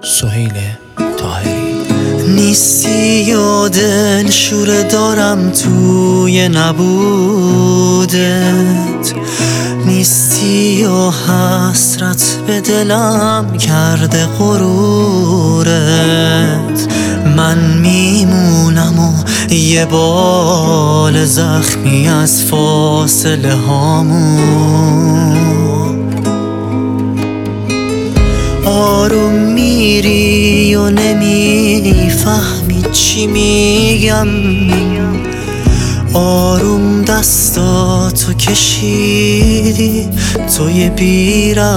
سهیل طاهری. نیستی و دل شوره دارم توی نبودت، نیستی و حسرت به دلم کرده غرورت. من میمونم و یه بال زخمی از فاصله هامون. آروم میری و نمیفهمی چی میگم، آروم دستاتو کشیدی توی بیره.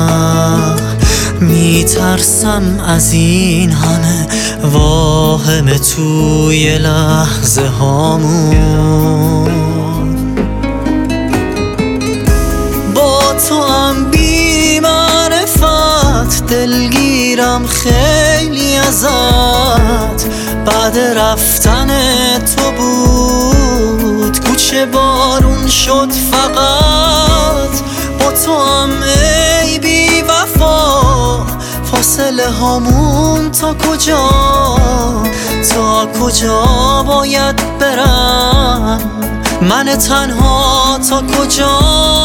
میترسم از این همه واهمه توی لحظه هامون. با تو هم بی معرفت دلگیرم خیلی ازت. بعد رفتن تو بود کوچه بارون شد فقط. با تو هم ای بی وفا فاصله هامون تا کجا، تا کجا باید برم من تنها، تا کجا.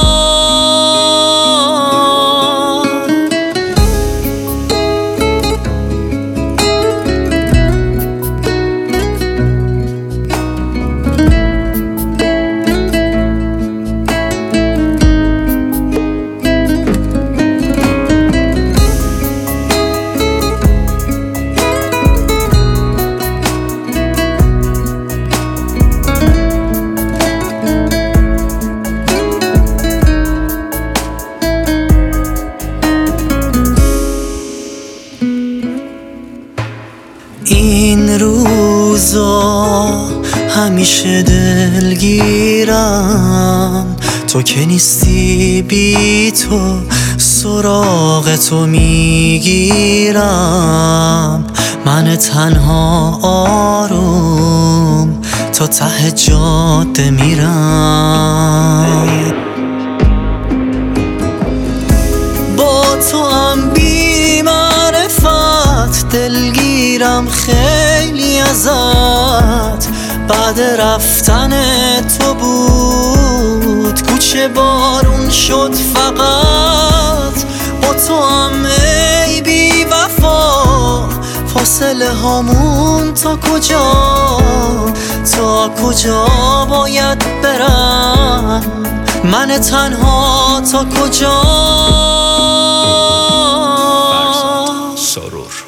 این روزا همیشه دلگیرم، تو که نیستی بی تو سراغ تو میگیرم. من تنها آروم تا ته جاده میرم. با تو هم بی معرفت دلگیرم خیلی ازت. بعد رفتن تو بود کوچه بارون شد فقط. با تو هم ای بی وفا فاصله هامون تا کجا، تا کجا باید برم من تنها، تا کجا. سرور.